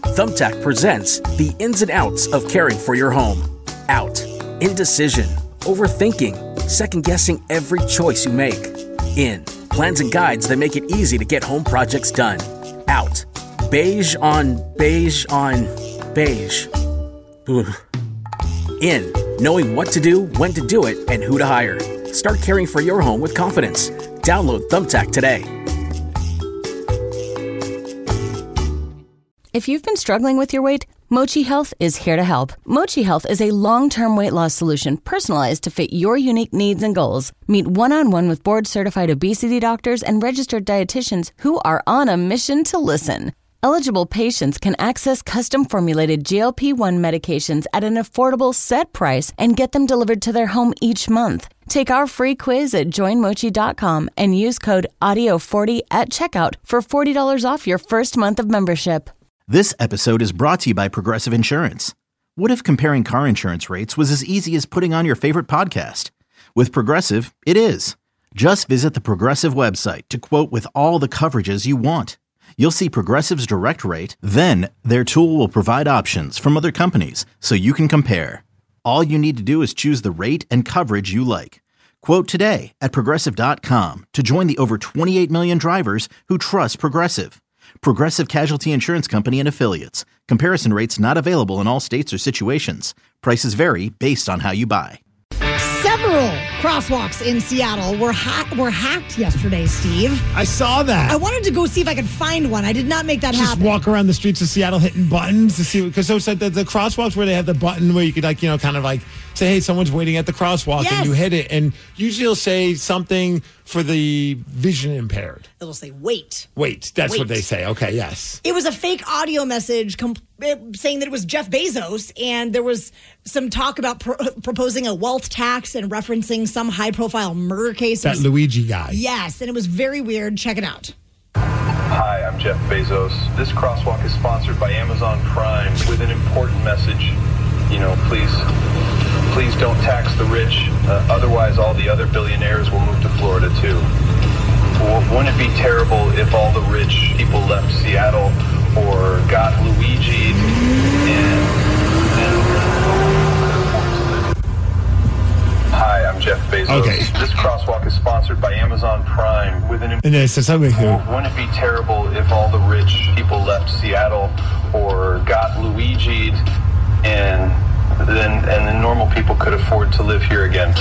Thumbtack presents the ins and outs of caring for your home. Out. Indecision. Overthinking. Second-guessing every choice you make. In. Plans and guides that make it easy to get home projects done. Out. Beige on beige on beige. Ugh. In. Knowing what to do, when to do it, and who to hire. Start caring for your home with confidence. Download Thumbtack today. If you've been struggling with your weight, Mochi Health is here to help. Mochi Health is a long-term weight loss solution personalized to fit your unique needs and goals. Meet one-on-one with board-certified obesity doctors and registered dietitians who are on a mission to listen. Eligible patients can access custom-formulated GLP-1 medications at an affordable set price and get them delivered to their home each month. Take our free quiz at joinmochi.com and use code AUDIO40 at checkout for $40 off your first month of membership. This episode is brought to you by Progressive Insurance. What if comparing car insurance rates was as easy as putting on your favorite podcast? With Progressive, it is. Just visit the Progressive website to quote with all the coverages you want. You'll see Progressive's direct rate, then their tool will provide options from other companies so you can compare. All you need to do is choose the rate and coverage you like. Quote today at Progressive.com to join the over 28 million drivers who trust Progressive. Progressive Casualty Insurance Company and Affiliates. Comparison rates not available in all states or situations. Prices vary based on how you buy. Several crosswalks in Seattle were hacked yesterday, Steve. I saw that. I wanted to go see if I could find one. I did not make that Just happen. walk around the streets of Seattle hitting buttons to see, because so the crosswalks where they have the button where you could kind of say, hey, someone's waiting at the crosswalk, yes. And you hit it, and usually it'll say something for the vision impaired. It'll say wait. That's what they say. Okay, yes. It was a fake audio message saying that it was Jeff Bezos, and there was some talk about proposing a wealth tax and referencing some high-profile murder case. That Luigi guy. Yes, and it was very weird. Check it out. Hi, I'm Jeff Bezos. This crosswalk is sponsored by Amazon Prime with an important message. Please don't tax the rich. Otherwise, all the other billionaires will move to Florida, too. Wouldn't it be terrible if all the rich people left Seattle or got Luigi'd Hi, I'm Jeff Bezos. Okay. This crosswalk is sponsored by Amazon Prime with an... And then it says something here. Wouldn't it be terrible if all the rich people left Seattle or got Luigi'd and then normal people could afford to live here again?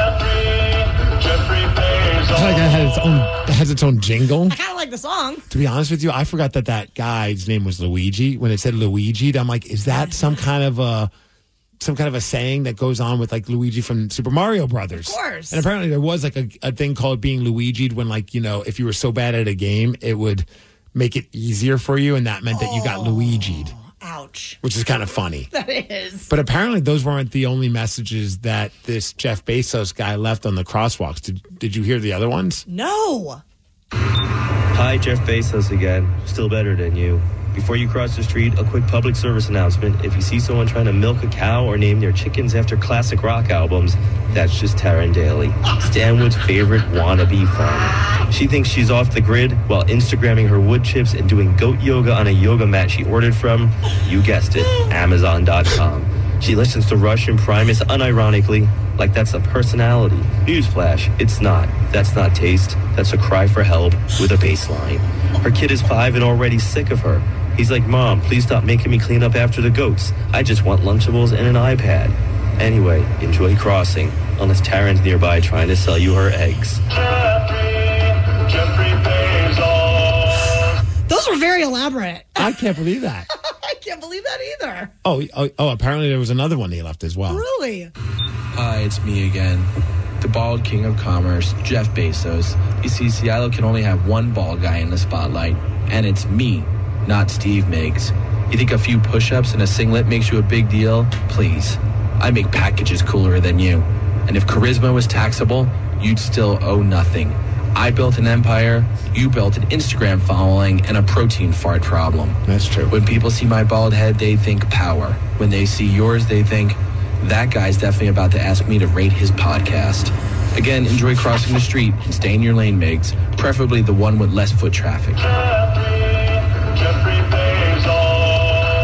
Jeffrey Bezos. I feel like it has its own jingle. I kind of like the song. To be honest with you, I forgot that guy's name was Luigi. When it said Luigi, I'm like, is that some kind of a saying that goes on with like Luigi from Super Mario Brothers? Of course. And apparently there was like a thing called being Luigi'd when if you were so bad at a game, it would make it easier for you, and that meant that you got Luigi'd. Ouch. Which is kind of funny. That is. But apparently those weren't the only messages that this Jeff Bezos guy left on the crosswalks. Did you hear the other ones? No. Hi, Jeff Bezos again. Still better than you. Before you cross the street, a quick public service announcement. If you see someone trying to milk a cow or name their chickens after classic rock albums, that's just Taryn Daly, Stanwood's favorite wannabe farmer. She thinks she's off the grid while Instagramming her wood chips and doing goat yoga on a yoga mat she ordered from, you guessed it, Amazon.com. She listens to Rush and Primus unironically, like that's a personality. Newsflash, it's not. That's not taste. That's a cry for help with a bass line. Her kid is 5 and already sick of her. He's like, Mom, please stop making me clean up after the goats. I just want Lunchables and an iPad. Anyway, enjoy crossing, unless Taryn's nearby trying to sell you her eggs. Jeffrey Bezos. Those were very elaborate. I can't believe that. I can't believe that either. Oh, apparently there was another one he left as well. Really? Hi, it's me again. The bald king of commerce, Jeff Bezos. You see, Seattle can only have one bald guy in the spotlight, and it's me, not Steve Miggs. You think a few push-ups and a singlet makes you a big deal? Please. I make packages cooler than you. And if charisma was taxable, you'd still owe nothing. I built an empire, you built an Instagram following, and a protein fart problem. That's true. When people see my bald head, they think power. When they see yours, they think, that guy's definitely about to ask me to rate his podcast. Again, enjoy crossing the street and stay in your lane, Miggs. Preferably the one with less foot traffic. Jeffrey Bezos.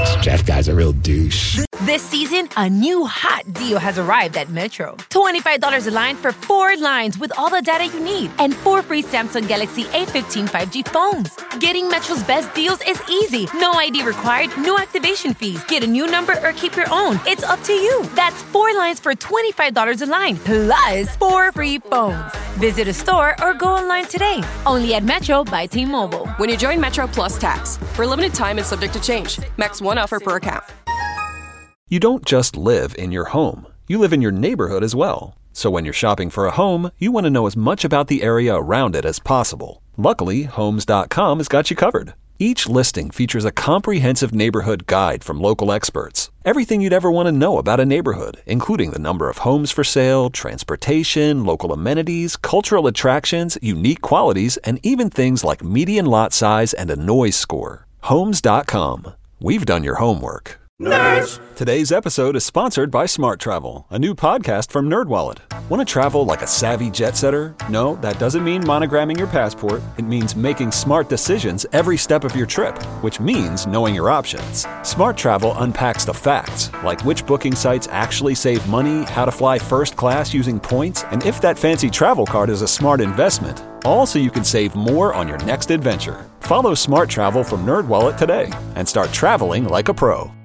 That guy's a real douche. This season, a new hot deal has arrived at Metro. $25 a line for 4 lines with all the data you need and 4 free Samsung Galaxy A15 5G phones. Getting Metro's best deals is easy. No ID required, no activation fees. Get a new number or keep your own. It's up to you. That's 4 lines for $25 a line, plus 4 free phones. Visit a store or go online today. Only at Metro by T-Mobile. When you join Metro Plus Tax, for a limited time and subject to change. Max 1 offer per account. You don't just live in your home. You live in your neighborhood as well. So when you're shopping for a home, you want to know as much about the area around it as possible. Luckily, Homes.com has got you covered. Each listing features a comprehensive neighborhood guide from local experts. Everything you'd ever want to know about a neighborhood, including the number of homes for sale, transportation, local amenities, cultural attractions, unique qualities, and even things like median lot size and a noise score. Homes.com. We've done your homework. Nerds! Today's episode is sponsored by Smart Travel, a new podcast from NerdWallet. Want to travel like a savvy jet setter? No, that doesn't mean monogramming your passport. It means making smart decisions every step of your trip, which means knowing your options. Smart Travel unpacks the facts, like which booking sites actually save money, how to fly first class using points, and if that fancy travel card is a smart investment. All so you can save more on your next adventure. Follow Smart Travel from NerdWallet today and start traveling like a pro.